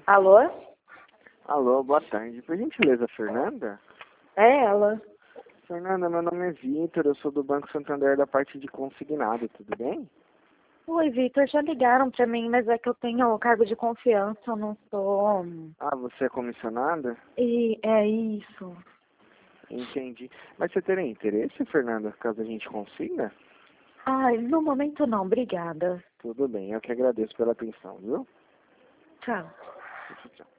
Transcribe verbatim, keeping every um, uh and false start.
Alô? Alô, boa tarde. Por gentileza, Fernanda? É ela. Fernanda, meu nome é Vitor, eu sou do Banco Santander da parte de consignado, tudo bem? Oi, Vitor, já ligaram pra mim, mas é que eu tenho cargo de confiança, eu não sou... Ah, você é comissionada? E é isso. Entendi. Mas você teria interesse, Fernanda, caso a gente consiga? Ai, no momento não, obrigada. Tudo bem, eu que agradeço pela atenção, viu? Tchau. Tchau, tchau.